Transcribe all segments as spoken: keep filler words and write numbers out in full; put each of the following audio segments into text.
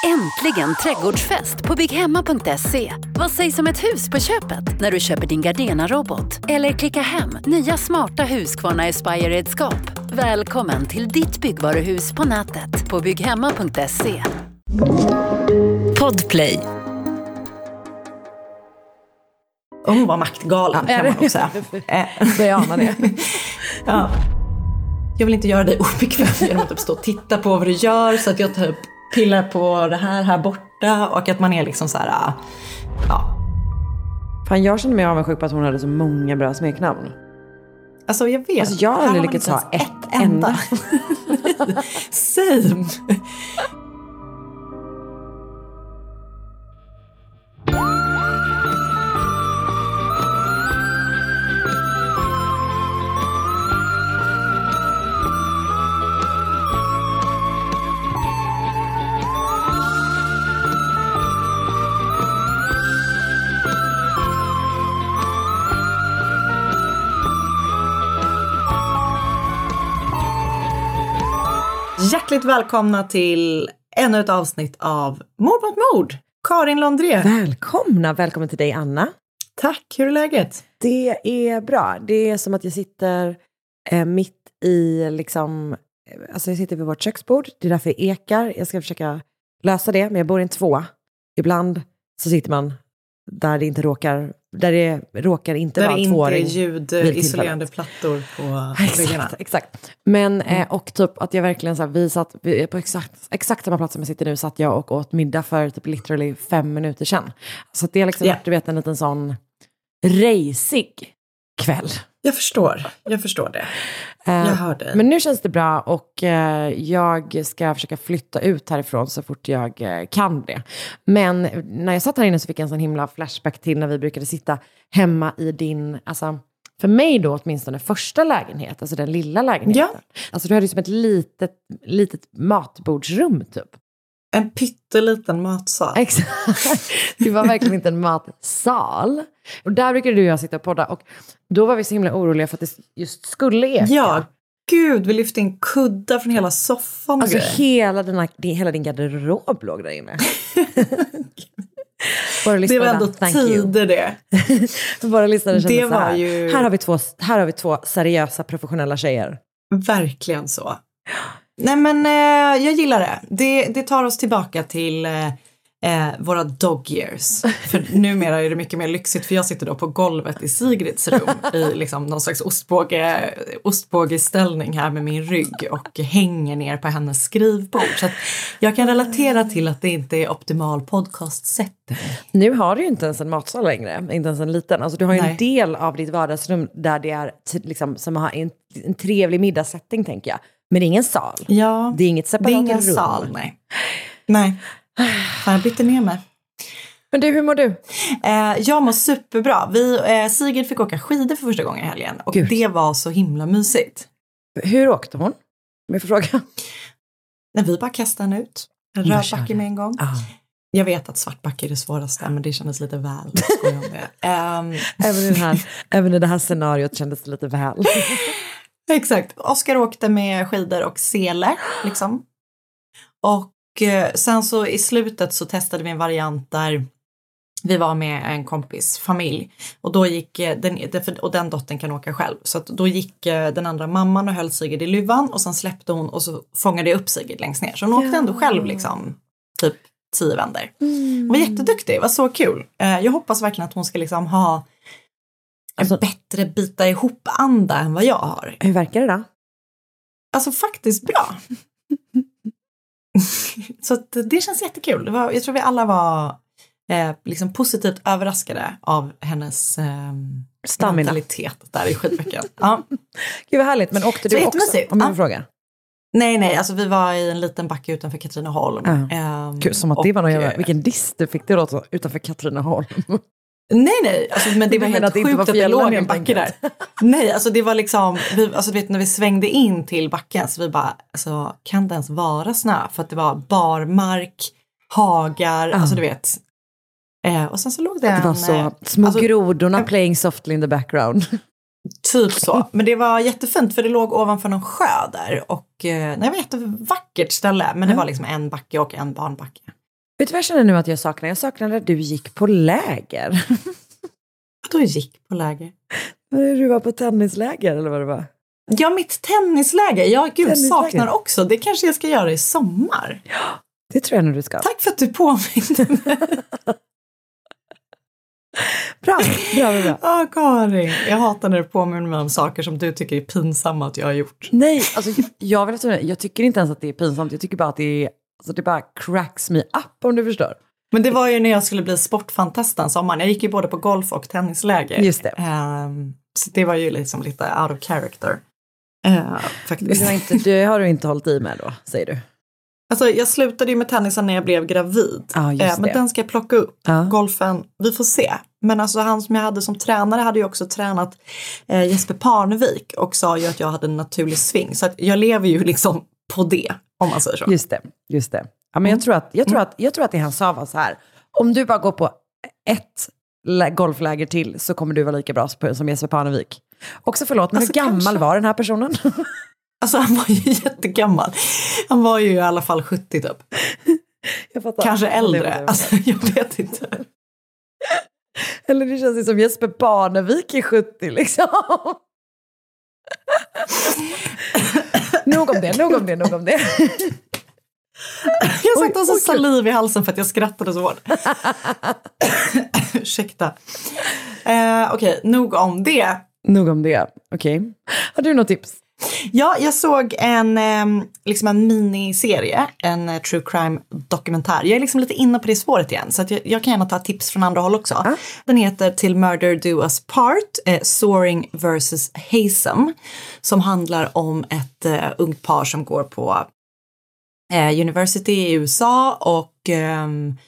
Äntligen trädgårdsfest på bygghemma punkt se. Vad sägs om ett hus på köpet när du köper din Gardena-robot? Eller klicka hem nya smarta Husqvarna Aspire-redskap. Välkommen till ditt byggvaruhus på nätet på bygghemma punkt se. Podplay. Hon var maktgalen, kan man också säga. Det anar det. Ja. Jag vill inte göra dig obekväm genom att typ stå och titta på vad du gör, så att jag typ pillar på det här här borta, och att man är liksom så här, ja. Fan, jag känner mig avundsjuk på att hon hade så många bra smeknamn. Alltså jag vet. Alltså jag har aldrig lyckats ha ett, ett enda. Same. Hjärtligt välkomna till ännu ett avsnitt av Mord mot mord. Karin Londré. Välkomna, välkommen till dig Anna. Tack, hur är läget? Det är bra. Det är som att jag sitter eh, mitt i liksom, alltså jag sitter vid vårt köksbord. Det är därför jag ekar. Jag ska försöka lösa det, men jag bor i en två. Ibland så sitter man där det inte råkar, där det råkar inte där vara det två. Där det inte är ljudisolerande plattor på väggarna. Exakt, exakt. Men, mm. eh, och typ att jag verkligen så här, vi satt vi, på exakt, exakt samma plats som jag sitter nu, satt jag och åt middag för typ literally fem minuter sedan. Så att det är liksom, yeah. du vet, en liten sån racig kväll. Jag förstår, jag förstår det. Eh, jag hör det. Men nu känns det bra, och eh, jag ska försöka flytta ut härifrån så fort jag eh, kan det. Men när jag satt här inne så fick jag en sån himla flashback till när vi brukade sitta hemma i din, alltså för mig då åtminstone första lägenhet, alltså den lilla lägenheten. Ja. Alltså du hade ju som ett litet, litet matbordsrum typ. En pytteliten matsal. Exakt. Det var verkligen inte en matsal. Och där brukade du och jag sitta och podda. Och då var vi så himla oroliga för att det just skulle eka. Ja, gud, vi lyfte in kuddar från hela soffan. Alltså hela, denna, hela din garderob låg där inne. Det var ändå tider det. Våra lyssnare kände det så här. Var ju... Här har vi två, här har vi två seriösa professionella tjejer. Verkligen så. Nej men eh, jag gillar det. det. Det tar oss tillbaka till eh, eh, våra dog years. För numera är det mycket mer lyxigt, för jag sitter då på golvet i Sigrids rum i liksom någon slags ostbåge, ostbågeställning här med min rygg och hänger ner på hennes skrivbord. Så att jag kan relatera till att det inte är optimal podcastsätt. Nu har du ju inte ens en matsal längre, inte ens en liten. Alltså du har ju Nej. en del av ditt vardagsrum där det är t- liksom, som har en, en trevlig middagssättning, tänker jag. Men det är ingen sal. Ja, det är inget separat rum. Det är ingen sal, nej. Nej, fan, jag bytte ner mig. Men du, hur mår du? Eh, jag mår superbra. Vi, eh, Sigrid fick åka skidor för första gången i helgen. Och Gud. Det var så himla mysigt. Hur åkte hon? Med fråga. När vi bara kastade henne ut. En röd backe med en gång. Ah. Jag vet att svartbacke är det svåraste, men det kändes lite väl. um, även, i det här, även i det här scenariot kändes det lite väl. Exakt. Oskar åkte med skidor och sele, liksom. Och eh, sen så i slutet så testade vi en variant där vi var med en kompis familj. Och då gick eh, den, och den dottern kan åka själv. Så att då gick eh, den andra mamman och höll Sigrid i luvan. Och sen släppte hon och så fångade jag upp Sigrid längst ner. Så hon ja. åkte ändå själv liksom, typ tio vänder. Mm. Hon var jätteduktig, det var så kul. Eh, jag hoppas verkligen att hon ska liksom ha en alltså, bättre bita ihop anda än vad jag har. Hur verkar det då? Alltså faktiskt bra. Så att det känns jättekul. Det var, jag tror vi alla var eh, liksom positivt överraskade av hennes eh, mentalitet där i skidbacken. Ja. Gud vad härligt, men åkte du också? Om jag får fråga. Nej, nej, alltså vi var i en liten backe utanför Katrineholm. Ja. Um, Gud, som att det var någon jävla, vilken diss du fick det då utanför Katrineholm. Nej, nej, alltså, men det var helt det sjukt att det låg en backe där. Nej, alltså det var liksom, vi, alltså du vet när vi svängde in till backen så vi bara, alltså kan det ens vara snö? För att det var barmark, hagar, uh. alltså du vet. Eh, och sen så låg det Det en, var så, små alltså, grodorna äh, playing softly in the background. Typ så, men det var jättefint för det låg ovanför någon sjö där. Och nej, det var ett jättevackert ställe, men det var liksom en backe och en barnbacke. Vet du vad jag känner nu att jag saknar? Jag saknar när du gick på läger. Då gick på läger? När du var på tennisläger eller vad det var? Ja, mitt tennisläger. Ja, gud, tennisläger. saknar också. Det kanske jag ska göra i sommar. Ja, det tror jag nog du ska. Tack för att du påminner mig. Bra, bra, bra. Ja, Karin. Jag hatar när du påminner mig om saker som du tycker är pinsamma att jag har gjort. Nej, alltså jag, vill säga, jag tycker inte ens att det är pinsamt. Jag tycker bara att det är, alltså det bara cracks me up, om du förstår. Men det var ju när jag skulle bli sportfantasten sommaren. Jag gick ju både på golf- och tennisläger. Just det. Um, så det var ju liksom lite out of character. Uh, faktiskt. Det, var inte, det har du inte hållit i med då, säger du? Alltså jag slutade ju med tennisen när jag blev gravid. Ja, just uh, men det. den ska jag plocka upp. Ja. Golfen, vi får se. Men alltså han som jag hade som tränare hade ju också tränat uh, Jesper Parnevik. Och sa ju att jag hade en naturlig sving. Så att jag lever ju liksom på det, om man säger så. Just det, just det. Ja, men jag, tror att, jag, tror att, jag tror att det han sa var så här. Om du bara går på ett golfläger till så kommer du vara lika bra som Jesper Parnevik. Också förlåt, men alltså, hur gammal kanske. var den här personen? Alltså han var ju jättegammal. Han var ju i alla fall sjuttio typ. Jag fattar. Kanske äldre. Alltså jag vet inte. Eller det känns ju som Jesper Parnevik är sjuttio liksom. nog om det, nog om det, nog om det. Jag satt också saliv i halsen för att jag skrattade så hårt. Ursäkta. Eh, Okej, okay, nog om det. Nog om det, okej. Okay. Har du något tips? Ja, jag såg en, eh, liksom en miniserie, en eh, true crime dokumentär. Jag är liksom lite inne på det spåret igen, så att jag, jag kan gärna ta tips från andra håll också. Ah. Den heter Till Murder Do Us Part, eh, Soaring versus Haysom, som handlar om ett eh, ungt par som går på eh, University i U S A och eh,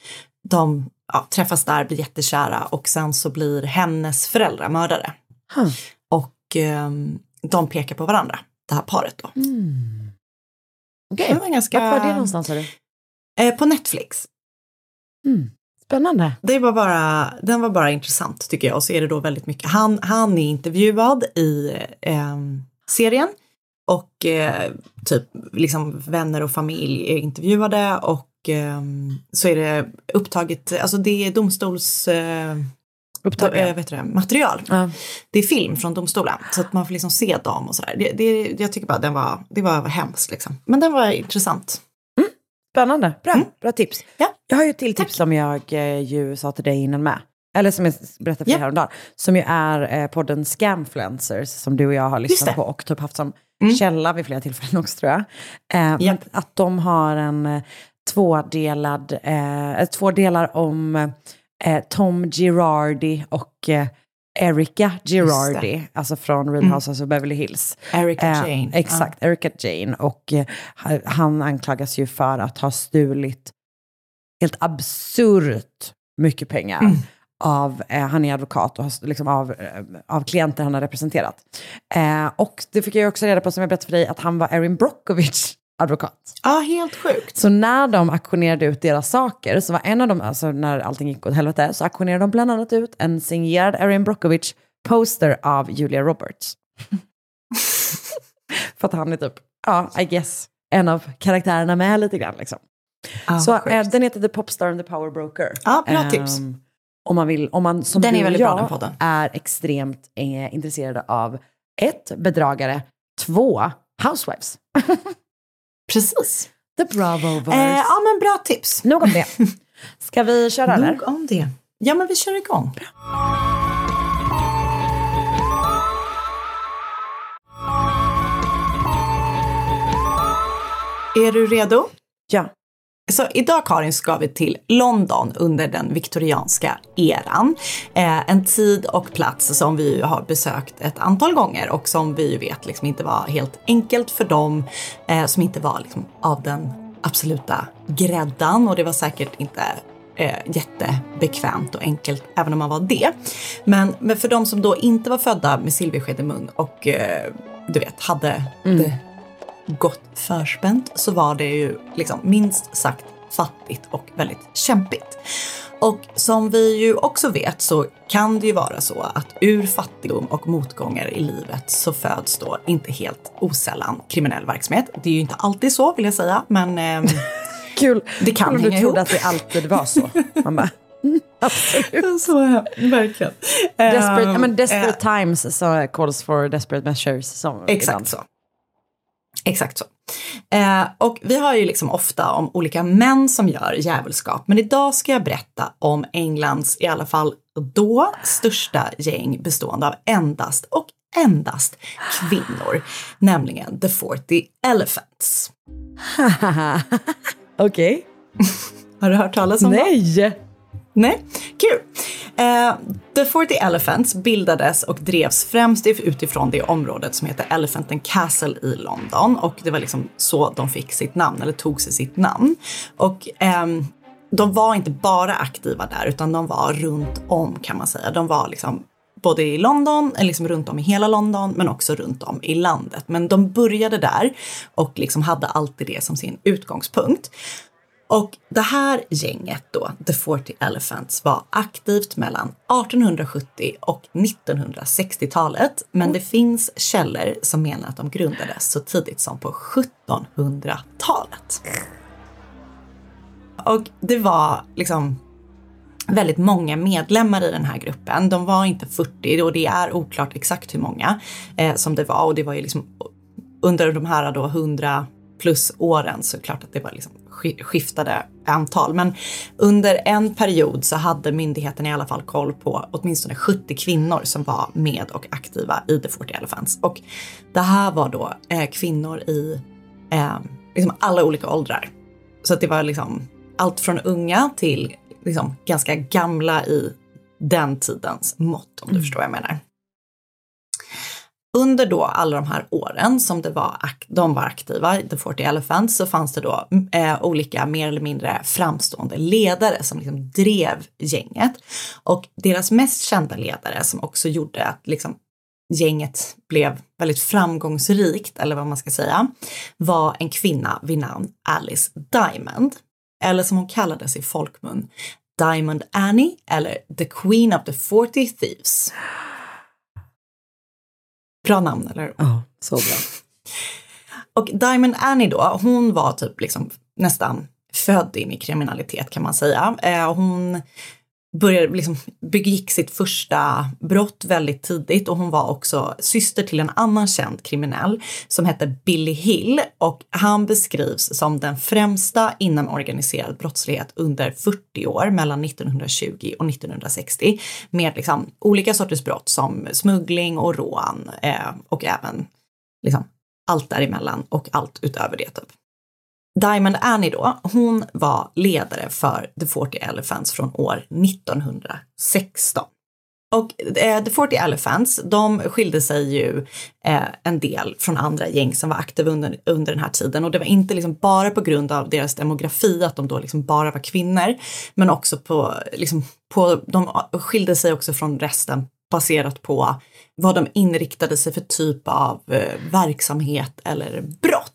de ja, träffas där, blir jättekära och sen så blir hennes föräldrar mördare. Huh. Och eh, de pekar på varandra, det här paret då. Mm. Okej, okay. Ganska... Vart var det någonstans? Är det? Eh, på Netflix. Mm. Spännande. Det var bara, den var bara intressant tycker jag. Och så är det då väldigt mycket. Han, han är intervjuad i eh, serien. Och eh, typ liksom vänner och familj är intervjuade. Och eh, så är det upptaget, alltså det är domstols... Eh, Upptag, äh, vet du det, material. Ja. Det är film från domstolen. Så att man får liksom se dem och sådär. Det, det, jag tycker bara den var, det var hemskt liksom. Men den var intressant. Mm. Spännande. Bra, mm. Bra tips. Ja. Jag har ju ett till Tack. tips som jag eh, ju sa till dig innan med. Eller som jag berättade för dig ja. häromdagen. Som ju är eh, podden Scamfluencers. Som du och jag har lyssnat på. Och typ haft som mm. källa vid flera tillfällen också tror jag. Eh, ja. Att de har en eh, tvådelad, eh, två delar om... Eh, Tom Girardi och eh, Erica Girardi, alltså från Real Housewives of mm. Beverly Hills. Erica eh, Jane. Exakt, uh. Erica Jane. Och eh, han anklagas ju för att ha stulit helt absurt mycket pengar mm. av, eh, han är advokat och har, liksom, av, eh, av klienter han har representerat. Eh, och det fick jag också reda på, som jag berättade för dig, att han var Erin Brockovich advokat. Ja, helt sjukt. Så när de auktionerade ut deras saker så var en av dem, alltså när allting gick åt helvete, så auktionerade de bland annat ut en signerad Erin Brockovich poster av Julia Roberts. För att han är typ, ja, I guess, en av karaktärerna med lite grann liksom. Ah, så eh, den heter The Popstar and the Power Broker. Ja, bra um, tips. Om man vill, om man som den du är väldigt och jag bra, den podden. Är extremt eh, intresserade av ett, bedragare, två, housewives. Precis. The Bravoverse. Eh, ja, men bra tips. Nog om det. Ska vi köra eller? Nog om det. Ja, men vi kör igång. Bra. Är du redo? Ja. Så idag, Karin, ska vi till London under den viktorianska eran. Eh, en tid och plats som vi har besökt ett antal gånger och som vi vet liksom inte var helt enkelt för dem eh, som inte var liksom av den absoluta gräddan. Och det var säkert inte eh, jättebekvämt och enkelt även om man var det. Men, men för dem som då inte var födda med silversked i mun och eh, du vet, hade mm. det gott förspänt, så var det ju liksom minst sagt fattigt och väldigt kämpigt. Och som vi ju också vet så kan det ju vara så att ur fattigdom och motgångar i livet så föds då inte helt osällan kriminell verksamhet. Det är ju inte alltid så, vill jag säga, men eh, Kul. Det kan Kul om hänga du trodde ihop. att det alltid var så. Man bara, mm, absolut. Så, verkligen. Desperate, Um, I mean, desperate eh, times so calls for desperate measures. Som Exakt ibland. så. Exakt så. Eh, och vi har ju liksom ofta om olika män som gör djävulskap. Men idag ska jag berätta om Englands, i alla fall då, största gäng bestående av endast och endast kvinnor. Nämligen The forty Elephants. Okej. Okay. Har du hört talas om det? Nej! Nej, kul. Uh, The forty Elephants bildades och drevs främst utifrån det området som heter Elephant and Castle i London. Och det var liksom så de fick sitt namn, eller tog sig sitt namn. Och um, de var inte bara aktiva där, utan de var runt om, kan man säga. De var liksom både i London, eller liksom runt om i hela London, men också runt om i landet. Men de började där och liksom hade alltid det som sin utgångspunkt. Och det här gänget då, The forty Elephants, var aktivt mellan arton sjuttio och nittonhundrasextiotalet. Men det finns källor som menar att de grundades så tidigt som på sjuttonhundratalet. Och det var liksom väldigt många medlemmar i den här gruppen. De var inte fyrtio och det är oklart exakt hur många eh, som det var. Och det var ju liksom under de här då hundra plus åren så klart att det var liksom skiftade antal. Men under en period så hade myndigheten i alla fall koll på åtminstone sjuttio kvinnor som var med och aktiva i The forty Elephants. Och det här var då eh, kvinnor i eh, liksom alla olika åldrar. Så att det var liksom allt från unga till liksom ganska gamla i den tidens mått, om du mm. förstår vad jag menar. Under då alla de här åren som det var, de var aktiva, The forty Elephants, så fanns det då eh, olika mer eller mindre framstående ledare som liksom drev gänget. Och deras mest kända ledare som också gjorde att liksom gänget blev väldigt framgångsrikt, eller vad man ska säga, var en kvinna vid namn Alice Diamond. Eller som hon kallades i folkmun, Diamond Annie, eller The Queen of the forty Thieves. Bra namn, eller? Ja, oh, så bra. Och Diamond Annie då, hon var typ liksom nästan född in i kriminalitet, kan man säga. Eh, hon började liksom begick sitt första brott väldigt tidigt, och hon var också syster till en annan känd kriminell som hette Billy Hill, och han beskrivs som den främsta inom organiserad brottslighet under fyrtio år mellan nittonhundratjugo och nittonhundrasextio med liksom olika sorters brott som smuggling och rån eh, och även liksom allt däremellan och allt utöver det typ. Diamond Annie då, hon var ledare för The forty Elephants från år nittonhundrasexton. Och eh, The forty Elephants, de skilde sig ju eh, en del från andra gäng som var aktiva under, under den här tiden. Och det var inte liksom bara på grund av deras demografi, att de då liksom bara var kvinnor. Men också på, liksom, på, de skilde sig också från resten baserat på vad de inriktade sig för typ av eh, verksamhet eller brott.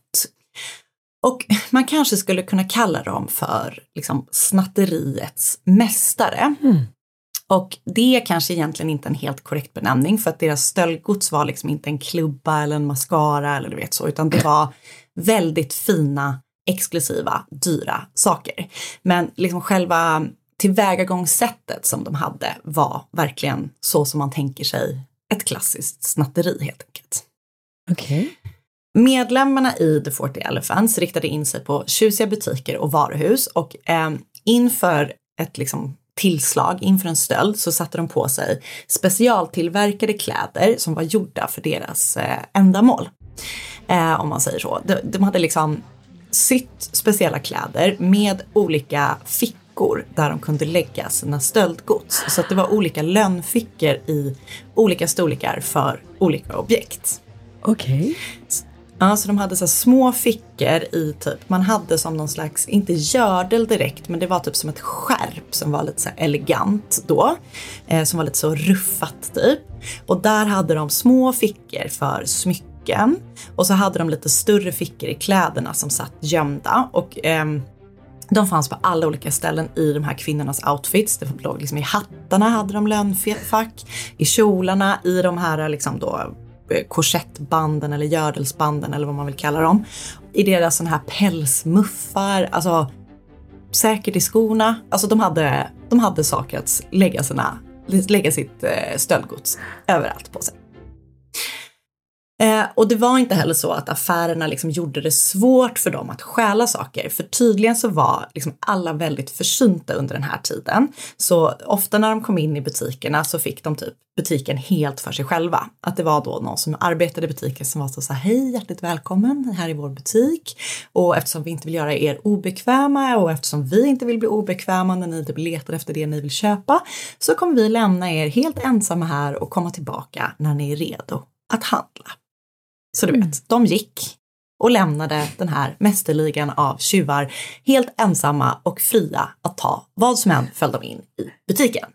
Och man kanske skulle kunna kalla dem för liksom snatteriets mästare. Mm. Och det är kanske egentligen inte en helt korrekt benämning, för att deras stöldgods var liksom inte en klubba eller en mascara eller du vet så, utan det var väldigt fina, exklusiva, dyra saker. Men liksom själva tillvägagångssättet som de hade var verkligen så som man tänker sig ett klassiskt snatteri helt enkelt. Okej. Okay. Medlemmarna i The forty Elephants riktade in sig på tjusiga butiker och varuhus, och eh, inför ett liksom tillslag, inför en stöld, så satte de på sig specialtillverkade kläder som var gjorda för deras eh, ändamål. Eh, om man säger så. De, de hade liksom sytt speciella kläder med olika fickor där de kunde lägga sina stöldgods. Så att det var olika lönnfickor i olika storlekar för olika objekt. Okej. Okay. Ja, så de hade så små fickor i typ, man hade som någon slags, inte gördel direkt, men det var typ som ett skärp som var lite så elegant då, eh, som var lite så ruffat typ. Och där hade de små fickor för smycken, och så hade de lite större fickor i kläderna som satt gömda, och eh, de fanns på alla olika ställen i de här kvinnornas outfits. Det låg liksom i hattarna hade de lönnfack, i kjolarna, i de här liksom då korsettbanden eller gördelsbanden eller vad man vill kalla dem. I deras sån här pälsmuffar, alltså säkert i skorna. Alltså de hade, de hade saker att lägga, sina, lägga sitt eh, stöldgods överallt på sig. Eh, och det var inte heller så att affärerna liksom gjorde det svårt för dem att stjäla saker. För tydligen så var liksom alla väldigt försynta under den här tiden. Så ofta när de kom in i butikerna så fick de typ butiken helt för sig själva. Att det var då någon som arbetade i butiken som var så, så här, hej, hjärtligt välkommen här i vår butik. Och eftersom vi inte vill göra er obekväma och eftersom vi inte vill bli obekväma när ni letar efter det ni vill köpa, så kommer vi lämna er helt ensamma här och komma tillbaka när ni är redo att handla. Så du vet, mm. de gick och lämnade den här mästerligan av tjuvar helt ensamma och fria att ta vad som än föll dem in i butiken.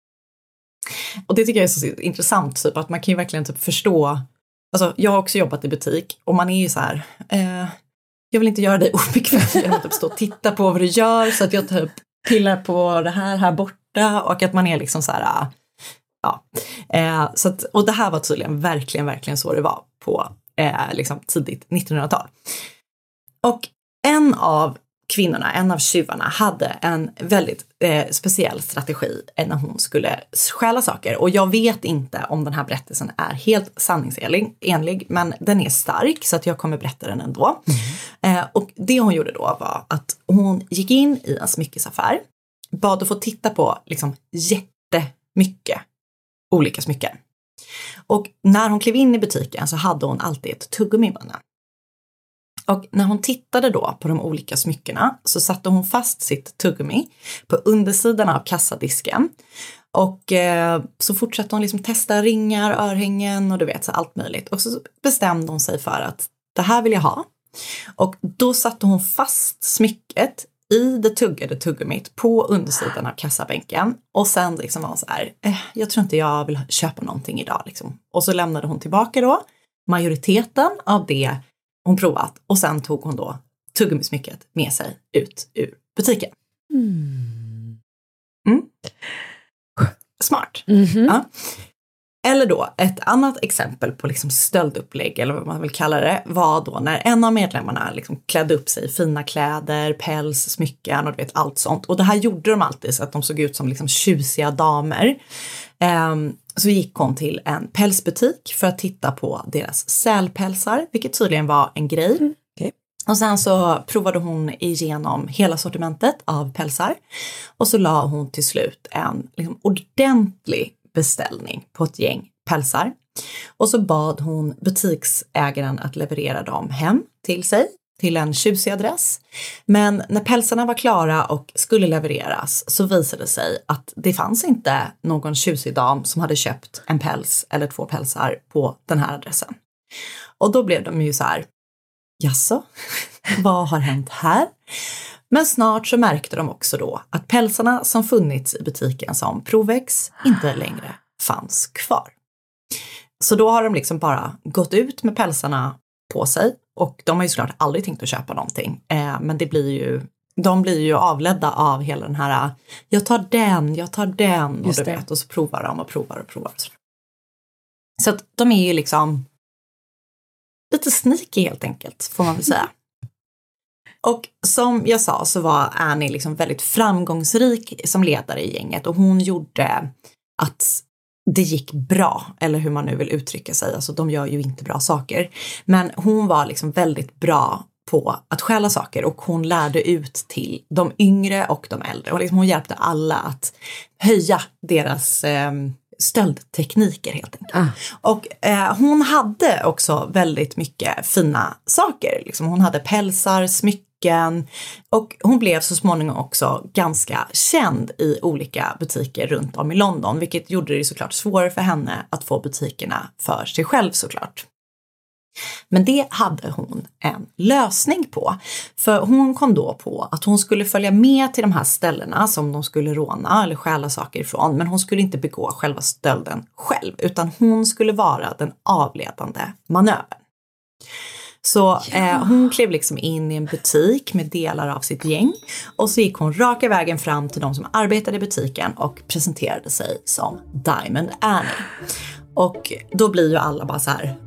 Och det tycker jag är så intressant, typ, att man kan ju verkligen typ förstå. Alltså jag har också jobbat i butik och man är ju så här, eh, jag vill inte göra dig obekväm genom att typ stå och titta på vad du gör, så att jag typ pillar på det här här borta, och att man är liksom så här, ja. Eh, så att, och det här var tydligen verkligen, verkligen så det var på eh, liksom tidigt nittonhundratal. Och en av kvinnorna, en av tjuvarna, hade en väldigt eh, speciell strategi när hon skulle stjäla saker. Och jag vet inte om den här berättelsen är helt sanningsenlig, men den är stark, så att jag kommer berätta den ändå. Mm. Eh, och det hon gjorde då var att hon gick in i en smyckesaffär, bad att få titta på liksom jättemycket olika smycken. Och när hon klev in i butiken så hade hon alltid ett tuggummi i munnen. Och när hon tittade då på de olika smyckena så satte hon fast sitt tuggummi på undersidan av kassadisken. Och eh, så fortsatte hon liksom testa ringar, örhängen och du vet så allt möjligt. Och så bestämde hon sig för att det här vill jag ha. Och då satte hon fast smycket i det tuggade tuggummit på undersidan av kassabänken. Och sen liksom var hon så här, eh, jag tror inte jag vill köpa någonting idag liksom. Och så lämnade hon tillbaka då majoriteten av det hon provat. Och sen tog hon då tuggummismycket med sig ut ur butiken. Mm. Mm. Smart. Mm-hmm. Ja. Eller då ett annat exempel på liksom stöldupplägg, eller vad man vill kalla det, var då när en av medlemmarna liksom klädde upp sig i fina kläder, päls, smycken och du vet allt sånt. Och det här gjorde de alltid så att de såg ut som liksom tjusiga damer. Um, så gick hon till en pälsbutik för att titta på deras sälpälsar, vilket tydligen var en grej. Mm. Okay. Och sen så provade hon igenom hela sortimentet av pälsar. Och så la hon till slut en liksom ordentlig beställning på ett gäng pälsar. Och så bad hon butiksägaren att leverera dem hem till sig, till en tjusig adress. Men när pälsarna var klara och skulle levereras så visade det sig att det fanns inte någon tjusig dam som hade köpt en päls eller två pälsar på den här adressen. Och då blev de ju så här, jaså, vad har hänt här? Men snart så märkte de också då att pälsarna som funnits i butiken som provex inte längre fanns kvar. Så då har de liksom bara gått ut med pälsarna på sig. Och de har ju såklart aldrig tänkt att köpa någonting. Eh, men det blir ju, de blir ju avledda av hela den här, jag tar den, jag tar den. Och, du vet, och så provar de och provar och provar. Så att de är ju liksom lite sneaky helt enkelt, får man väl säga. Och som jag sa så var Annie liksom väldigt framgångsrik som ledare i gänget. Och hon gjorde att det gick bra, eller hur man nu vill uttrycka sig. Alltså de gör ju inte bra saker. Men hon var liksom väldigt bra på att stjäla saker. Och hon lärde ut till de yngre och de äldre. Och liksom hon hjälpte alla att höja deras eh, stöldtekniker helt enkelt. Ah. Och eh, hon hade också väldigt mycket fina saker. Liksom hon hade pälsar, smycken. Och hon blev så småningom också ganska känd i olika butiker runt om i London. Vilket gjorde det såklart svårare för henne att få butikerna för sig själv såklart. Men det hade hon en lösning på. För hon kom då på att hon skulle följa med till de här ställena som de skulle råna eller stjäla saker ifrån. Men hon skulle inte begå själva stölden själv, utan hon skulle vara den avledande manövern. Så ja. eh, hon klev liksom in i en butik med delar av sitt gäng. Och så gick hon raka vägen fram till de som arbetade i butiken och presenterade sig som Diamond Annie. Och då blir ju alla bara så här,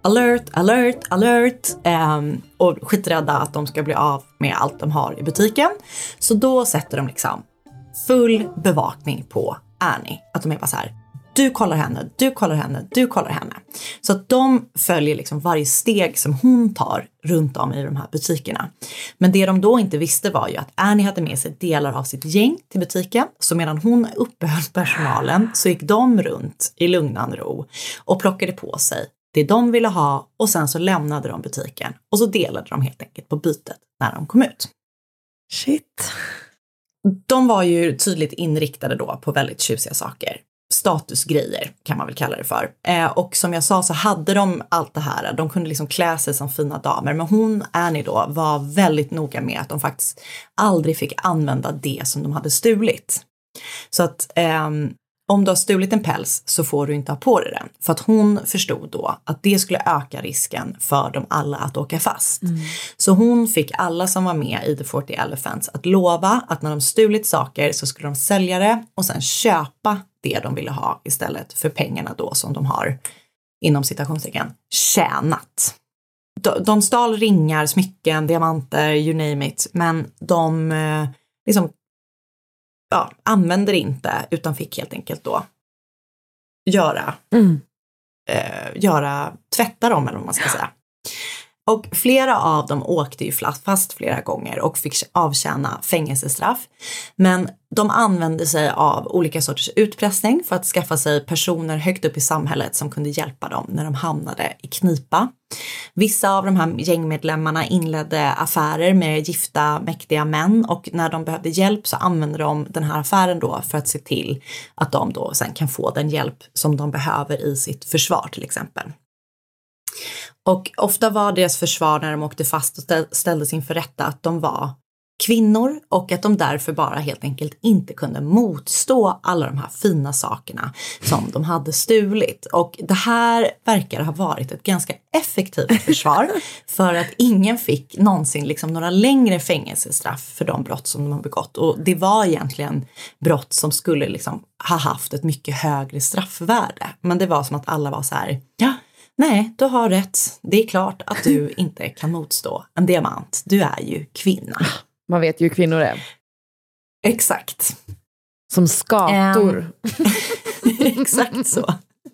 alert, alert, alert eh, och skiträdda att de ska bli av med allt de har i butiken. Så då sätter de liksom full bevakning på Annie. Att de är bara så här, du kollar henne, du kollar henne, du kollar henne. Så att de följer liksom varje steg som hon tar runt om i de här butikerna. Men det de då inte visste var ju att Annie hade med sig delar av sitt gäng till butiken. Så medan hon uppehöll personalen så gick de runt i lugnan ro och plockade på sig det de ville ha och sen så lämnade de butiken. Och så delade de helt enkelt på bytet när de kom ut. Shit. De var ju tydligt inriktade då på väldigt tjusiga saker. Statusgrejer kan man väl kalla det för. Eh, och som jag sa så hade de allt det här. De kunde liksom klä sig som fina damer. Men hon, Annie då, var väldigt noga med att de faktiskt aldrig fick använda det som de hade stulit. Så att eh, om du har stulit en päls så får du inte ha på dig den. För att hon förstod då att det skulle öka risken för dem alla att åka fast. Mm. Så hon fick alla som var med i The fyrtio Elephants att lova att när de stulit saker så skulle de sälja det och sen köpa det de ville ha istället för pengarna då som de har inom citationstecken tjänat. De, de stal ringar, smycken, diamanter, you name it. Men de eh, liksom ja, använder inte utan fick helt enkelt då göra, mm. eh, göra tvätta dem eller vad man ska säga. Och flera av dem åkte ju fast flera gånger och fick avtjäna fängelsestraff. Men de använde sig av olika sorters utpressning för att skaffa sig personer högt upp i samhället som kunde hjälpa dem när de hamnade i knipa. Vissa av de här gängmedlemmarna inledde affärer med gifta, mäktiga män och när de behövde hjälp så använde de den här affären då för att se till att de då sen kan få den hjälp som de behöver i sitt försvar till exempel. Och ofta var deras försvar när de åkte fast och ställdes inför rätta att de var kvinnor och att de därför bara helt enkelt inte kunde motstå alla de här fina sakerna som de hade stulit. Och det här verkar ha varit ett ganska effektivt försvar för att ingen fick någonsin liksom några längre fängelsestraff för de brott som de har begått. Och det var egentligen brott som skulle liksom ha haft ett mycket högre straffvärde. Men det var som att alla var så här, ja. Nej, du har rätt. Det är klart att du inte kan motstå en diamant. Du är ju kvinna. Man vet ju hur kvinnor är. Exakt. Som skator. Um, exakt så.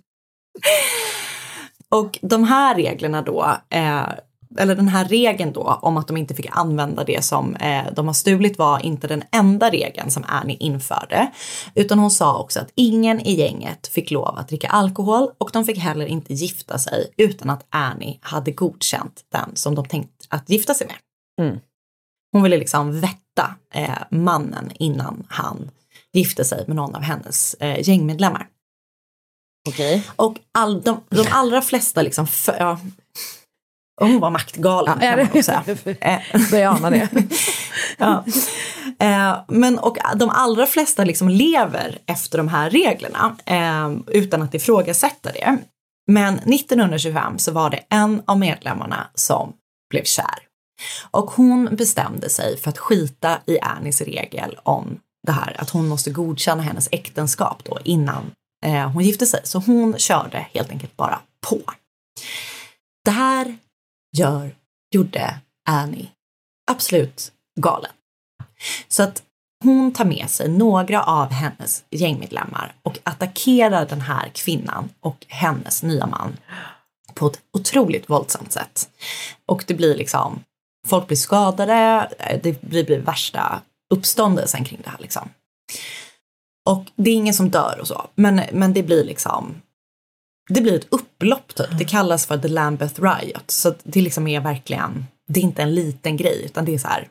Och de här reglerna då, eh, eller den här regeln då om att de inte fick använda det som eh, de har stulit var inte den enda regeln som Annie införde. Utan hon sa också att ingen i gänget fick lov att dricka alkohol och de fick heller inte gifta sig utan att Annie hade godkänt den som de tänkt att gifta sig med. Mm. Hon ville liksom vätta eh, mannen innan han gifte sig med någon av hennes eh, gängmedlemmar. Okej. Okay. Och all, de, de allra flesta liksom... För, ja, hon var maktgalen ja, kan man också säga. Börjar ana det. Ja. Eh, men och de allra flesta liksom lever efter de här reglerna eh, utan att ifrågasätta det. Men nittonhundratjugofem så var det en av medlemmarna som blev kär. Och hon bestämde sig för att skita i Annies regel om det här. Att hon måste godkänna hennes äktenskap då innan eh, hon gifte sig. Så hon körde helt enkelt bara på. Det här gör, gjorde Annie absolut galen. Så att hon tar med sig några av hennes gängmedlemmar och attackerar den här kvinnan och hennes nya man på ett otroligt våldsamt sätt. Och det blir liksom, folk blir skadade, det blir, blir värsta uppståndelsen kring det här liksom. Och det är ingen som dör och så, men, men det blir liksom, det blir ett upplopp typ. Det kallas för The Lambeth Riot. Så det liksom är verkligen, det är inte en liten grej utan det är så här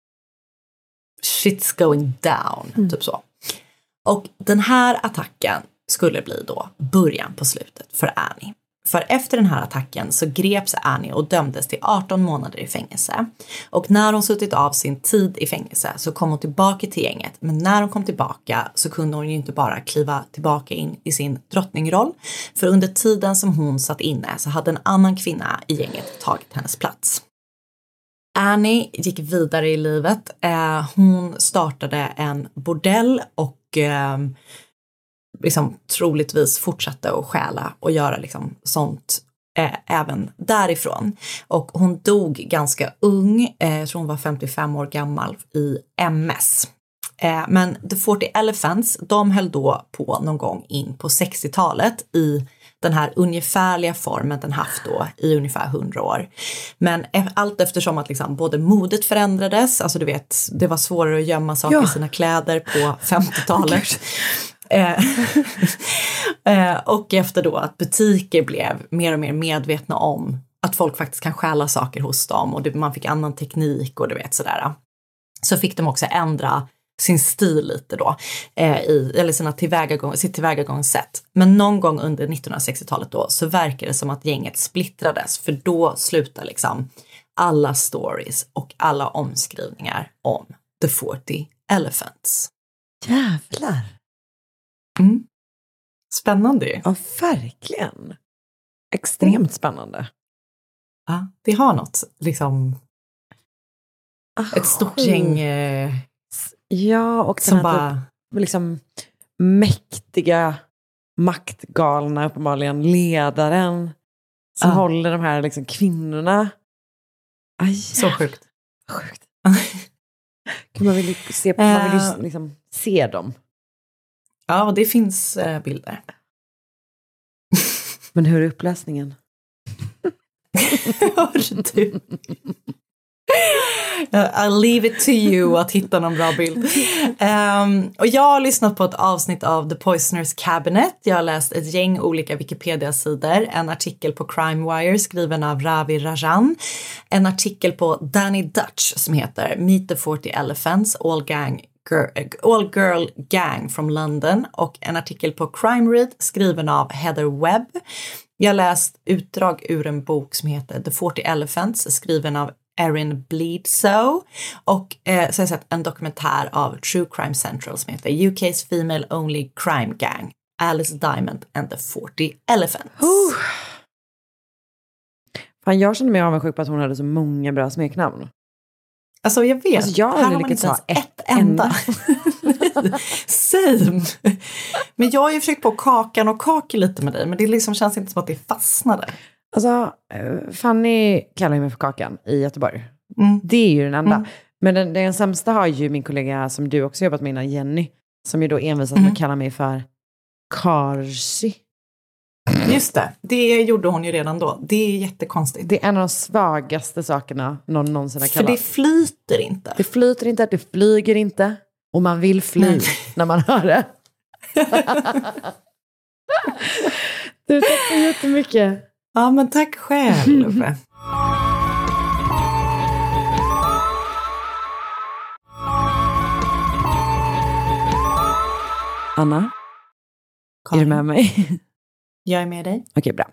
shit's going down, mm. typ så. Och den här attacken skulle bli då början på slutet för Annie. För efter den här attacken så greps Annie och dömdes till arton månader i fängelse. Och när hon suttit av sin tid i fängelse så kom hon tillbaka till gänget. Men när hon kom tillbaka så kunde hon ju inte bara kliva tillbaka in i sin drottningroll. För under tiden som hon satt inne så hade en annan kvinna i gänget tagit hennes plats. Annie gick vidare i livet. Hon startade en bordell och liksom troligtvis fortsatte att stjäla och göra liksom sånt eh, även därifrån. Och hon dog ganska ung, eh, jag tror hon var femtiofem år gammal i M S. Eh, men The fyrtio Elephants, de höll då på någon gång in på sextiotalet i den här ungefärliga formen den haft då i ungefär hundra år. Men allt eftersom att liksom både modet förändrades, alltså du vet, det var svårare att gömma saker ja. i sina kläder på femtiotalet. eh, eh, och efter då att butiker blev mer och mer medvetna om att folk faktiskt kan stjäla saker hos dem och det, man fick annan teknik och du vet sådär. Så fick de också ändra sin stil lite då, eh, i, eller sina tillvägagång, sitt tillvägagångssätt. Men någon gång under nittonhundrasextiotalet då så verkar det som att gänget splittrades, för då slutar liksom alla stories och alla omskrivningar om The fyrtio Elephants. Jävlar! Mm. Spännande ju. Ja, verkligen. Extremt mm. spännande. Ja, det har något liksom oh, ett stort gäng eh, ja, och som bara typ, liksom mäktiga, maktgalna uppenbarligen ledaren som uh. håller de här liksom kvinnorna. Aj, så sjukt. Sjukt. Man vill ju se, man vill ju liksom se dem. Ja, och det finns eh, bilder. Men hur är upplösningen? Hör du? I'll leave it to you att hitta någon bra bild. Um, och jag har lyssnat på ett avsnitt av The Poisoner's Cabinet. Jag har läst ett gäng olika Wikipedia-sidor. En artikel på Crime Wire skriven av Ravi Rajan. En artikel på Danny Dutch som heter Meet the fyrtio Elephants, All Gang Girl, All Girl Gang from London. Och en artikel på Crime Read skriven av Heather Webb. Jag har läst utdrag ur en bok som heter The fyrtio Elephants skriven av Erin Bledsoe. Och eh, så har jag sett en dokumentär av True Crime Central som heter U K's Female Only Crime Gang, Alice Diamond and the fyrtio Elephants. Oh. Fan, jag känner mig avundsjuk på att hon hade så många bra smeknamn. Alltså jag vet. Alltså, jag har aldrig lyckats ha ett, ett enda. Same. Men jag har ju försökt på kakan och kakor lite med dig. Men det liksom känns inte som att det fastnade. Alltså, Fanny kallar mig för Kakan i Göteborg. Mm. Det är ju den enda. Mm. Men den, den sämsta har ju min kollega som du också jobbat med innan, Jenny. Som ju då envisat mm. med att kalla mig för Karsi. Just det, det gjorde hon ju redan då. Det är jättekonstigt. Det är en av de svagaste sakerna någon någonsin har kallat. För det flyter inte. Det flyter inte, det flyger inte. Och man vill fly Nej. när man hör det. Du, tack så jättemycket. Ja, men tack själv. Anna, Karin. Är du med mig? Jag är med dig. Okej, bra.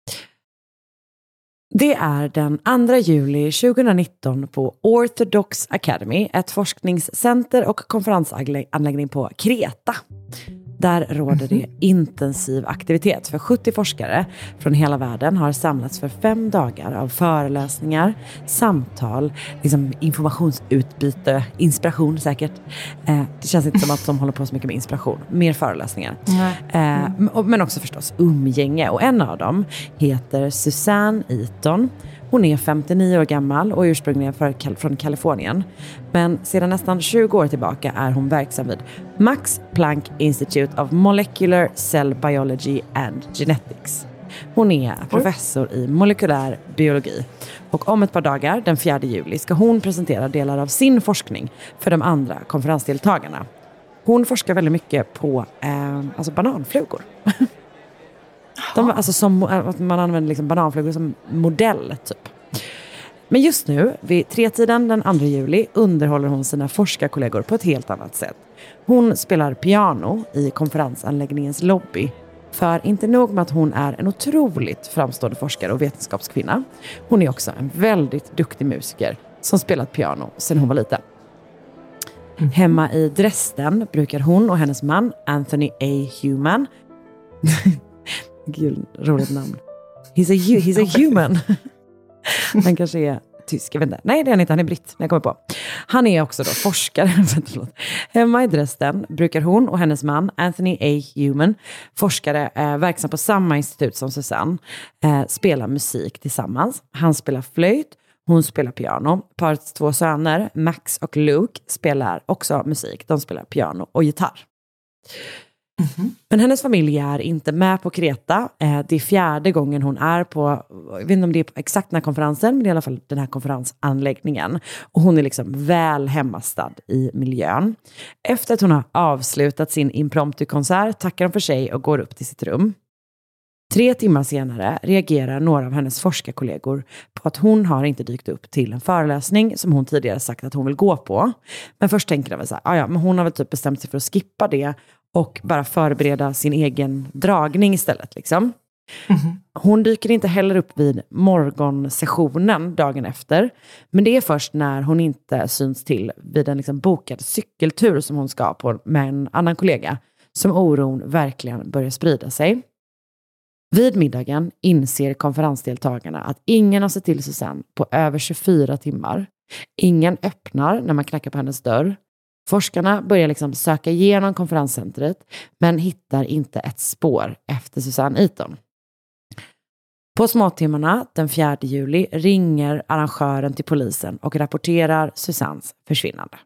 Det är den andra juli tjugonitton på Orthodox Academy, ett forskningscenter och konferensanläggning på Kreta. Där råder det intensiv aktivitet, för sjuttio forskare från hela världen har samlats för fem dagar av föreläsningar, samtal, liksom informationsutbyte, inspiration säkert. Eh, det känns inte som att de håller på så mycket med inspiration, mer föreläsningar. Mm. Eh, men också förstås umgänge, och en av dem heter Suzanne Eaton. Hon är femtionio år gammal och ursprungligen från Kalifornien. Men sedan nästan tjugo år tillbaka är hon verksam vid Max Planck Institute of Molecular Cell Biology and Genetics. Hon är professor i molekylär biologi. Och om ett par dagar, den fjärde juli, ska hon presentera delar av sin forskning för de andra konferensdeltagarna. Hon forskar väldigt mycket på eh, alltså bananflugor. De, alltså som, att man använder liksom bananflugor som modell typ. Men just nu, vid tretiden den andra juli, underhåller hon sina forskarkollegor på ett helt annat sätt. Hon spelar piano i konferensanläggningens lobby. För inte nog med att hon är en otroligt framstående forskare och vetenskapskvinna. Hon är också en väldigt duktig musiker som spelat piano sedan hon var liten. Mm. Hemma i Dresden brukar hon och hennes man Anthony A. Human... Gud, roligt namn. He's a, he's a human. Han kanske är tysk, jag vet inte. Nej, det är han inte, han är britt, när jag kommer på. Han är också då forskare. Hemma i Dresden brukar hon och hennes man, Anthony A. Human, forskare eh, verksam på samma institut som Susanne, eh, spelar musik tillsammans. Han spelar flöjt, hon spelar piano. Parets två söner, Max och Luke, spelar också musik. De spelar piano och gitarr. Mm-hmm. Men hennes familj är inte med på Kreta. Eh, det är fjärde gången hon är på, jag vet inte om det är exakt den här konferensen, men det är i alla fall den här konferensanläggningen. Och hon är liksom väl hemmastad i miljön. Efter att hon har avslutat sin impromptu-konsert tackar hon för sig och går upp till sitt rum. Tre timmar senare reagerar några av hennes forskarkollegor på att hon har inte dykt upp till en föreläsning som hon tidigare sagt att hon vill gå på. Men först tänker de väl så här, ah ja, men hon har väl typ bestämt sig för att skippa det och bara förbereda sin egen dragning istället liksom. Mm-hmm. Hon dyker inte heller upp vid morgonsessionen dagen efter. Men det är först när hon inte syns till vid en liksom bokad cykeltur som hon ska på med en annan kollega som oron verkligen börjar sprida sig. Vid middagen inser konferensdeltagarna att ingen har sett till Susanne på över tjugofyra timmar. Ingen öppnar när man knackar på hennes dörr. Forskarna börjar liksom söka igenom konferenscentret men hittar inte ett spår efter Susanne Eaton. På småtimmarna den fjärde juli ringer arrangören till polisen och rapporterar Susannes försvinnande.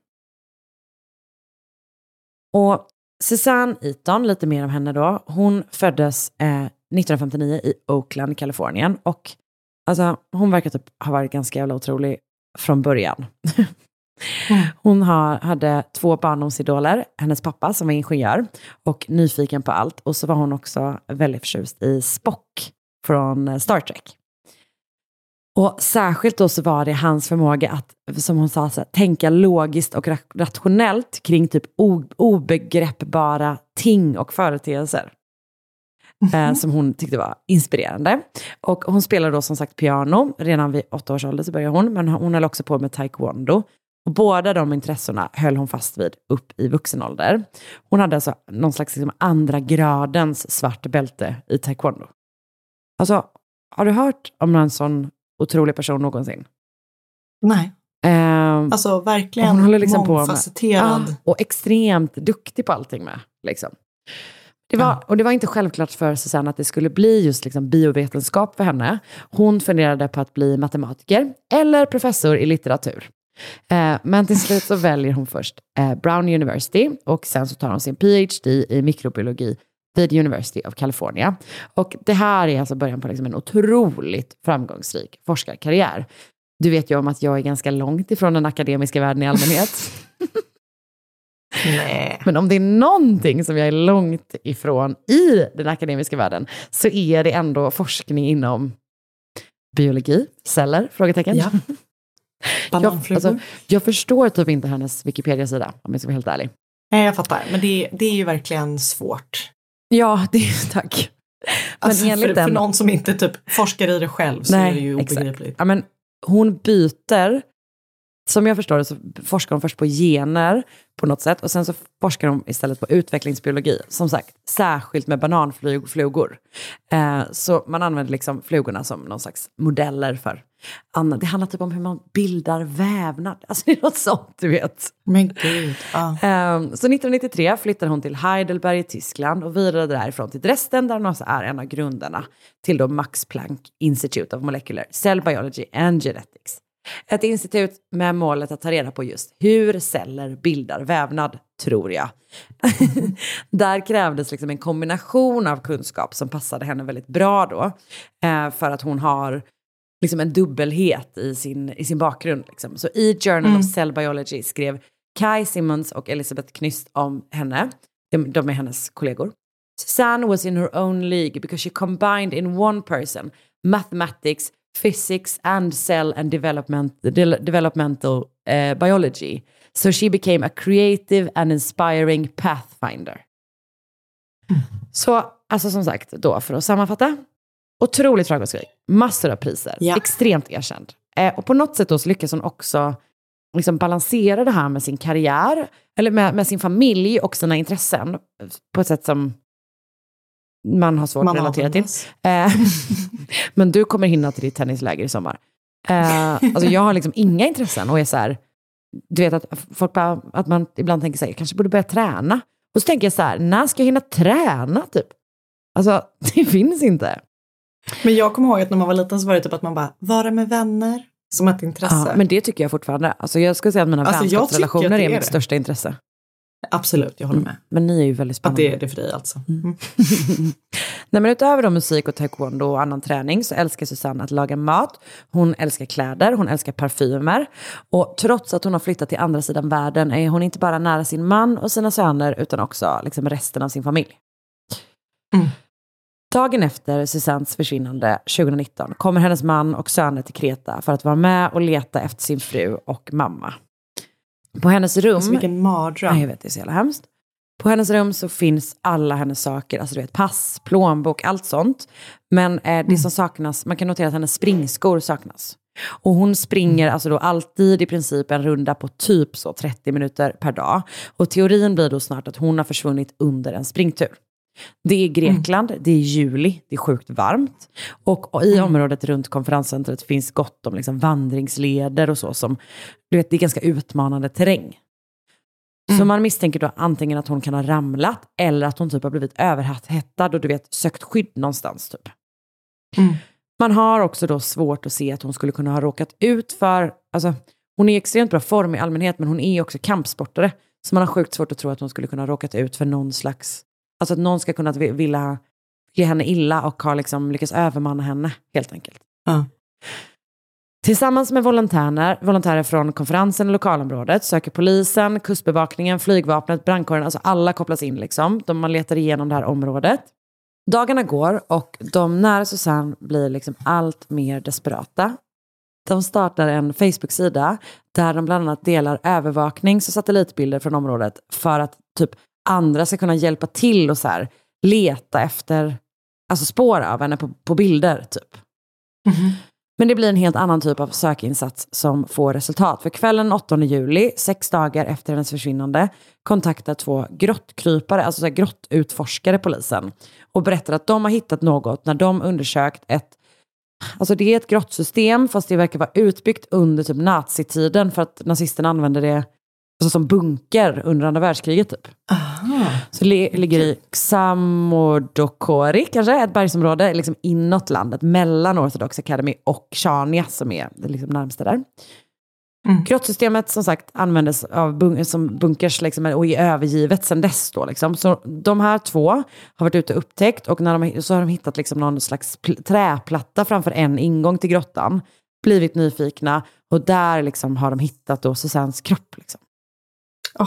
Och Susanne Eaton, lite mer om henne då, hon föddes eh, nittonhundrafemtionio i Oakland, Kalifornien. Och alltså, hon verkar typ ha varit ganska jävla otrolig från början. Mm. Hon har, hade två barndomsidoler, hennes pappa som var ingenjör och nyfiken på allt. Och så var hon också väldigt förtjust i Spock från Star Trek. Och särskilt då så var det hans förmåga att, som hon sa, så här, tänka logiskt och rationellt kring typ obegreppbara ting och företeelser. Mm-hmm. Eh, som hon tyckte var inspirerande. Och hon spelade då som sagt piano. Redan vid åtta års ålder så började hon. Men hon höll också på med taekwondo. Och båda de intressena höll hon fast vid upp i vuxen ålder. Hon hade alltså någon slags liksom, andra gradens svart bälte i taekwondo. Alltså, har du hört om någon sån otrolig person någonsin? Nej. Eh, alltså verkligen hon håller liksom mångfacetterad. På med, ah, och extremt duktig på allting med. Liksom. Det var, och det var inte självklart för Susanne att det skulle bli just liksom biovetenskap för henne. Hon funderade på att bli matematiker eller professor i litteratur. Eh, men till slut så väljer hon först eh, Brown University och sen så tar hon sin P H D i mikrobiologi vid University of California. Och det här är alltså början på liksom en otroligt framgångsrik forskarkarriär. Du vet ju om att jag är ganska långt ifrån den akademiska världen i allmänhet. Nej. Men om det är någonting som jag är långt ifrån i den akademiska världen så är det ändå forskning inom biologi, celler, frågetecken. Ja. jag, alltså, jag förstår typ inte hennes Wikipedia-sida, om jag ska vara helt ärlig. Nej, jag fattar. Men det, det är ju verkligen svårt. Ja, det är tack. Alltså, men för, den, för någon som inte typ forskar i det själv så nej, är det ju obegripligt. Ja, men hon byter, som jag förstår det så forskar hon först på gener på något sätt och sen så forskar hon istället på utvecklingsbiologi. Som sagt, särskilt med bananflugor. Eh, så man använder liksom flugorna som någon slags modeller för annat. Det handlar typ om hur man bildar vävnad. Alltså det är något sånt, du vet. Men gud. Ah. Eh, så nittonhundranittiotre flyttar hon till Heidelberg i Tyskland och vidare därifrån till Dresden där hon också är en av grundarna till då Max Planck Institute of Molecular Cell Biology and Genetics. Ett institut med målet att ta reda på just hur celler bildar vävnad, tror jag. Där krävdes liksom en kombination av kunskap som passade henne väldigt bra då. Eh, för att hon har liksom en dubbelhet i sin, i sin bakgrund. Liksom. Så i Journal mm. of Cell Biology skrev Kai Simmons och Elisabeth Knyst om henne. De, de är hennes kollegor. Susanne was in her own league because she combined in one person mathematics, physics and cell and development, de- developmental uh, biology. So she became a creative and inspiring pathfinder. Mm. Så, alltså som sagt, då för att sammanfatta. Otroligt framgångsrik. Massor av priser. Ja. Extremt erkänd. Eh, och på något sätt då så lyckas hon också liksom balansera det här med sin karriär. Eller med, med sin familj och sina intressen. På ett sätt som man har svårt man att relatera till. Eh, men du kommer hinna till ditt tennisläger i sommar. Uh, alltså jag har liksom inga intressen och är så här, du vet att folk bara, att man ibland tänker så här, kanske borde börja träna. Och så tänker jag så här, när ska jag hinna träna typ? Alltså det finns inte. Men jag kommer ihåg att när man var liten så var det typ att man bara, vara med vänner som ett intresse. Ja, men det tycker jag fortfarnde. Alltså jag skulle säga att mina alltså, vänskapsrelationer är, är mitt det. största intresse. Absolut, jag håller med. Mm. Men ni är ju väldigt spännande. Att det är det för dig alltså. Mm. Mm. Nej, men utöver då musik och taekwondo och annan träning så älskar Susanne att laga mat. Hon älskar kläder, hon älskar parfymer. Och trots att hon har flyttat till andra sidan världen är hon inte bara nära sin man och sina söner utan också liksom resten av sin familj. Mm. Dagen efter Susannes försvinnande tjugonitton kommer hennes man och söner till Kreta för att vara med och leta efter sin fru och mamma. På hennes rum... Alltså vilken mardröm. Nej, jag vet, det är så jävla hemskt. På hennes rum så finns alla hennes saker. Alltså du vet, pass, plånbok, allt sånt. Men eh, det mm. som saknas... Man kan notera att hennes springskor saknas. Och hon springer mm. alltså då alltid i princip en runda på typ så trettio minuter per dag. Och teorin blir då snart att hon har försvunnit under en springtur. Det är Grekland, mm. det är juli, det är sjukt varmt. Och, och i mm. området runt konferenscentret finns gott om liksom vandringsleder och så som, du vet, det är ganska utmanande terräng. Mm. Så man misstänker då antingen att hon kan ha ramlat eller att hon typ har blivit överhettad och du vet, sökt skydd någonstans typ. Mm. Man har också då svårt att se att hon skulle kunna ha råkat ut för, alltså hon är i extremt bra form i allmänhet men hon är också kampsportare. Så man har sjukt svårt att tro att hon skulle kunna ha råkat ut för någon slags, alltså att någon ska kunna vilja ge henne illa och har liksom lyckats övermanna henne helt enkelt. Mm. Tillsammans med volontärer, volontärer från konferensen och lokalområdet söker polisen, kustbevakningen, flygvapnet, brandkåren, alltså alla kopplas in liksom. De man letar igenom det här området. Dagarna går och de nära Susanne blir liksom allt mer desperata. De startar en Facebook-sida där de bland annat delar övervaknings- och satellitbilder från området för att typ andra ska kunna hjälpa till och så här leta efter alltså spår av henne på, på bilder typ. Mm-hmm. Men det blir en helt annan typ av sökinsats som får resultat. För kvällen åttonde juli, sex dagar efter hennes försvinnande, kontaktar två grottkrypare, alltså så här grottutforskare polisen. Och berättar att de har hittat något när de undersökt ett, alltså det är ett grottsystem fast det verkar vara utbyggt under typ nazitiden för att nazisterna använde det alltså som bunker under andra världskriget typ. Aha. Så det ligger i Samodokori kanske, ett bergsområde liksom inåt landet mellan Orthodox Academy och Chania som är det liksom närmaste där. Mm. Grottsystemet som sagt användes av bun- som bunkers liksom, och är övergivet sedan dess då liksom. Så de här två har varit ute och upptäckt och när de, så har de hittat liksom någon slags pl- träplatta framför en ingång till grottan. Blivit nyfikna och där liksom har de hittat då Susannes kropp liksom. Oh.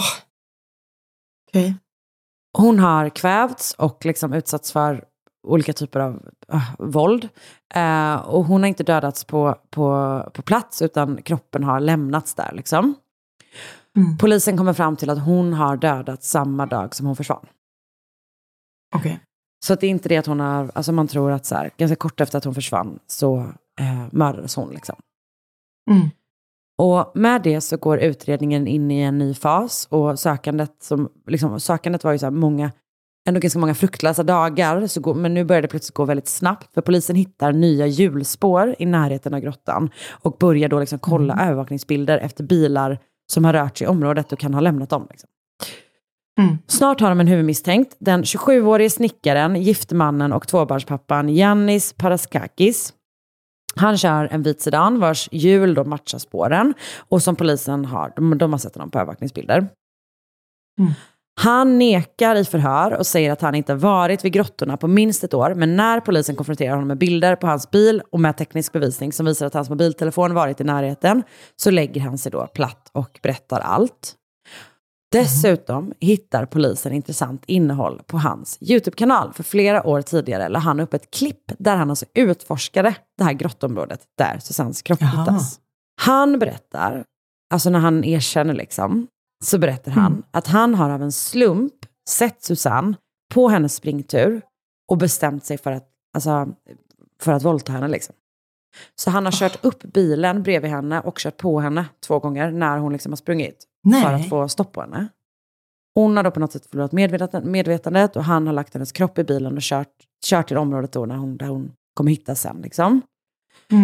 Okay. Hon har kvävts och liksom utsatts för olika typer av uh, våld. Uh, och hon har inte dödats på, på, på plats utan kroppen har lämnats där liksom. Mm. Polisen kommer fram till att hon har dödats samma dag som hon försvann. Okay. Så att det är inte det att hon har, alltså man tror att så här, ganska kort efter att hon försvann så uh, mördades hon liksom. Mm. Och med det så går utredningen in i en ny fas och sökandet som liksom, sökandet var ju så här många ändå ganska många fruktlösa dagar så går, men nu börjar det plötsligt gå väldigt snabbt för polisen hittar nya hjulspår i närheten av grottan och börjar då liksom kolla mm. övervakningsbilder efter bilar som har rört sig i området och kan ha lämnat dem liksom. Mm. Snart har de en huvudmisstänkt, den tjugosjuårige snickaren, giftmannen och tvåbarnspappan Yannis Paraskakis. Han kör en vit sedan vars hjul då matchar spåren och som polisen har, de, de har sett honom på övervakningsbilder. Mm. Han nekar i förhör och säger att han inte varit vid grottorna på minst ett år, men när polisen konfronterar honom med bilder på hans bil och med teknisk bevisning som visar att hans mobiltelefon varit i närheten så lägger han sig då platt och berättar allt. Dessutom mm. hittar polisen intressant innehåll på hans YouTube-kanal. För flera år tidigare la han upp ett klipp där han alltså utforskade det här grottområdet där Susannes kropp Jaha. hittas. Han berättar, alltså när han erkänner liksom, så berättar han mm. att han har av en slump sett Susanne på hennes springtur och bestämt sig för att, alltså, för att våldta henne liksom. Så han har kört upp bilen bredvid henne och kört på henne två gånger när hon liksom har sprungit. Nej. För att få stopp på henne. Hon har då på något sätt förlorat medvetandet, medvetandet och han har lagt hennes kropp i bilen och kört, kört till området då när hon, där hon kommer hitta sen liksom. Mm.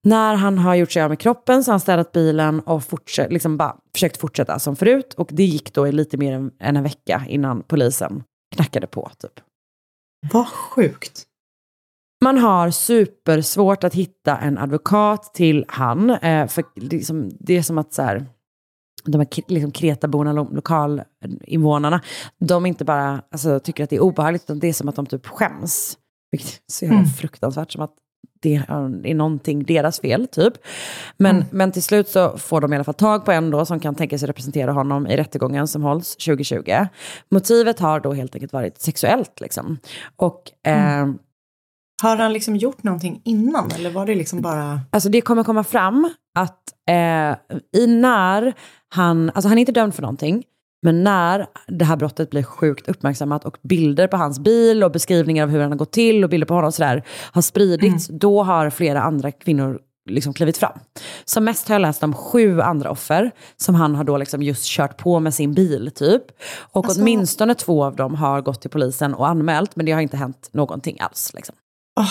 När han har gjort sig av med kroppen så har han städat bilen och fortsatt, liksom bara försökt fortsätta som förut. Och det gick då i lite mer än, än en vecka innan polisen knackade på typ. Vad sjukt. Man har supersvårt att hitta en advokat till han. Eh, för liksom, det är som att så här, de här liksom kretaborna, lokalinvånarna, de inte bara alltså, tycker att det är obehagligt, utan det är som att de typ skäms. Vilket är så jävla mm. fruktansvärt, som att det är någonting deras fel typ. Men, mm. men till slut så får de i alla fall tag på en då som kan tänka sig representera honom i rättegången som hålls tjugo tjugo. Motivet har då helt enkelt varit sexuellt liksom. Och mm. eh, har han liksom gjort någonting innan, eller var det liksom bara... Alltså det kommer komma fram att eh, i när han, alltså han är inte dömd för någonting, men när det här brottet blir sjukt uppmärksammat och bilder på hans bil och beskrivningar av hur han har gått till och bilder på honom och sådär har spridits, mm. då har flera andra kvinnor liksom klivit fram. Som mest har jag läst om sju andra offer som han har då liksom just kört på med sin bil typ. Och alltså... åtminstone två av dem har gått till polisen och anmält, men det har inte hänt någonting alls liksom. Oh.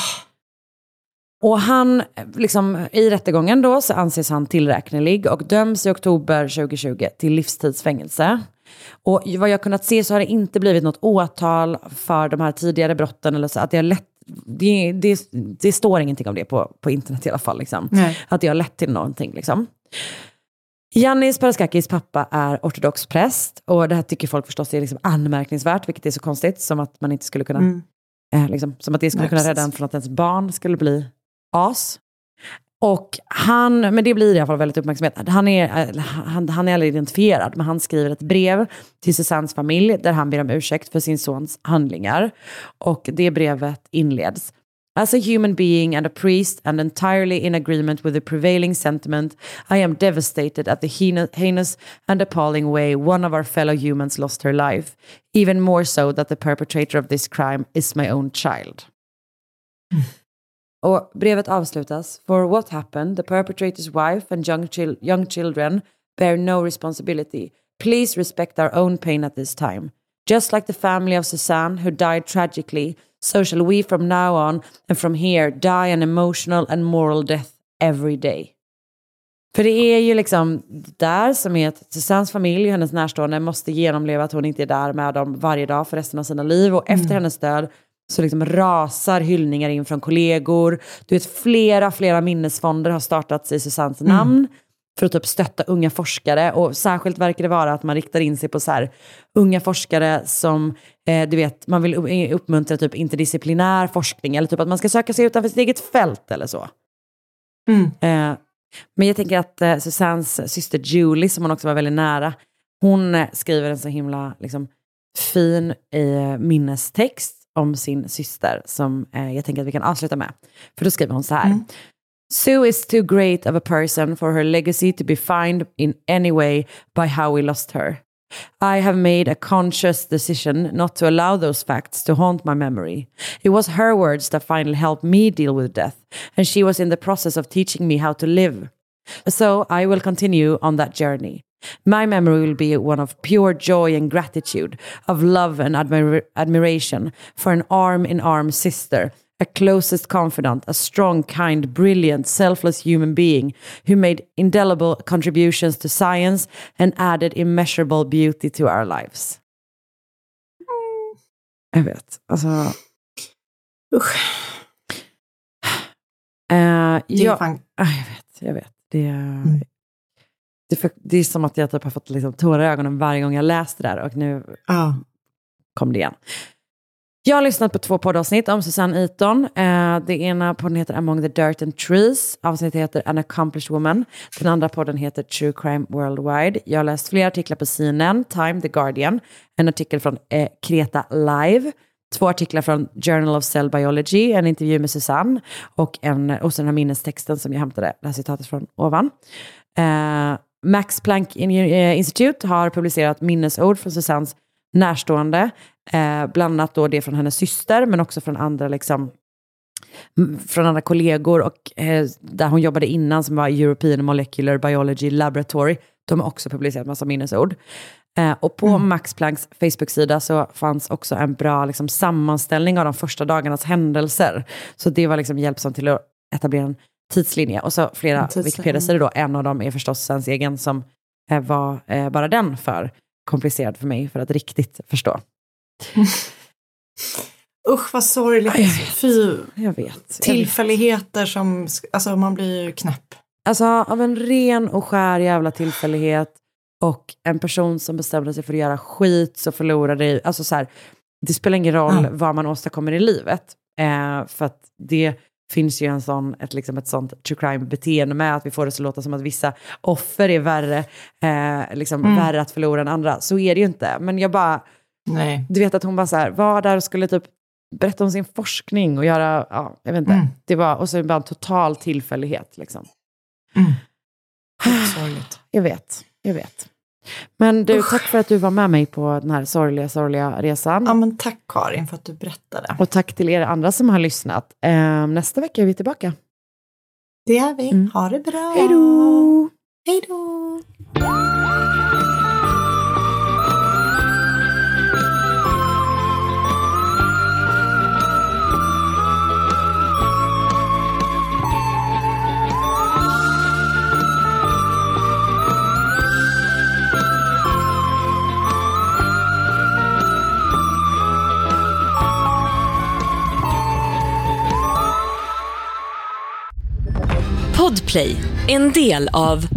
Och han, liksom, i rättegången då så anses han tillräknelig och döms i oktober tjugo tjugo till livstidsfängelse. Och vad jag kunnat se så har det inte blivit något åtal för de här tidigare brotten eller så, att det har lett, det, det, det står ingenting om det på, på internet i alla fall liksom. Att det har lett till någonting liksom. Giannis Paraskakis pappa är ortodox präst, och det här tycker folk förstås är liksom anmärkningsvärt, vilket är så konstigt, som att man inte skulle kunna mm. eh, liksom, som att det skulle Nej, kunna rädda en från att ens barn skulle bli as. Och han, men det blir i alla fall väldigt uppmärksamhet. Han är, han, han är aldrig identifierad, men han skriver ett brev till Susannes familj där han ber om ursäkt för sin sons handlingar. Och det brevet inleds: As a human being and a priest and entirely in agreement with the prevailing sentiment, I am devastated at the heinous and appalling way one of our fellow humans lost her life. Even more so that the perpetrator of this crime is my own child. Mm. Och brevet avslutas: For what happened, the perpetrator's wife and young, chil- young children bear no responsibility. Please respect our own pain at this time. Just like the family of Susanne, who died tragically, so shall we from now on and from here die an emotional and moral death every day. För det är ju liksom där som är att Susannes familj, hennes närstående, måste genomleva att hon inte är där med dem varje dag för resten av sina liv. Och efter mm. hennes död så liksom rasar hyllningar in från kollegor. Du vet, flera, flera minnesfonder har startats i Susannes mm. namn för att typ stötta unga forskare. Och särskilt verkar det vara att man riktar in sig på så här unga forskare som, eh, du vet, man vill uppmuntra typ interdisciplinär forskning. Eller typ att man ska söka sig utanför sitt eget fält eller så. Mm. Eh, men jag tänker att eh, Susannes syster Julie, som hon också var väldigt nära, hon eh, skriver en så himla liksom, fin eh, minnestext om sin syster som eh, jag tänker att vi kan avsluta med. För då skriver hon så här: mm. Sue is too great of a person for her legacy to be fined in any way by how we lost her. I have made a conscious decision not to allow those facts to haunt my memory. It was her words that finally helped me deal with death, and she was in the process of teaching me how to live. So I will continue on that journey. My memory will be one of pure joy and gratitude, of love and admir- admiration for an arm-in-arm sister, a closest confidant, a strong, kind, brilliant, selfless human being who made indelible contributions to science and added immeasurable beauty to our lives. Mm. Jag vet, alltså... Usch. Uh, det är jag, fan... uh, jag vet, jag vet. Det är... Mm. Det, för, det är som att jag typ har fått liksom tårar i ögonen varje gång jag läste det där. Och nu ah. kom det igen. Jag har lyssnat på två poddavsnitt om Susanne Eaton. Eh, det ena podden heter Among the Dirt and Trees. Avsnittet heter An Accomplished Woman. Den andra podden heter True Crime Worldwide. Jag har läst flera artiklar på C N N, Time, The Guardian. En artikel från eh, Kreta Live. Två artiklar från Journal of Cell Biology. En intervju med Susanne. Och, en, och så den här minnestexten som jag hämtade. Det här citatet från ovan. Eh, Max Planck Institute har publicerat minnesord från Susannes närstående. Eh, bland annat då det från hennes syster, men också från andra liksom, från andra kollegor och eh, där hon jobbade innan, som var European Molecular Biology Laboratory. De har också publicerat massa minnesord. Eh, och på mm. Max Plancks Facebook-sida så fanns också en bra liksom, sammanställning av de första dagarnas händelser. Så det var liksom hjälpsamt till att etablera en tidslinje. Och så flera Tidslinje. Wikipedia-sidor då. En av dem är förstås ens egen som eh, var eh, bara den för komplicerad för mig för att riktigt förstå. Usch vad sorgligt. Jag Fy. Jag vet. Tillfälligheter som, alltså man blir ju knäpp. Alltså av en ren och skär jävla tillfällighet och en person som bestämde sig för att göra skit så förlorar det. Alltså så här, det spelar ingen roll mm. vad man åstadkommer i livet. Eh, för att det finns ju en sån, ett, liksom ett sånt true crime-beteende med att vi får det så låta som att vissa offer är värre, eh, liksom mm. värre att förlora än andra. Så är det ju inte. Men jag bara, nej. Du vet att hon bara så här, var där och skulle typ berätta om sin forskning och göra, ja, jag vet inte. Mm. Det var, och så bara en total tillfällighet liksom. Mm. Sorgligt. Jag vet, jag vet. Men du, tack för att du var med mig på den här sorgliga, sorgliga resan. Ja, men tack Karin för att du berättade. Och tack till er andra som har lyssnat. Eh, nästa vecka är vi tillbaka. Det är vi. Mm. Ha det bra. Hej då! Hej då! Podplay, en del av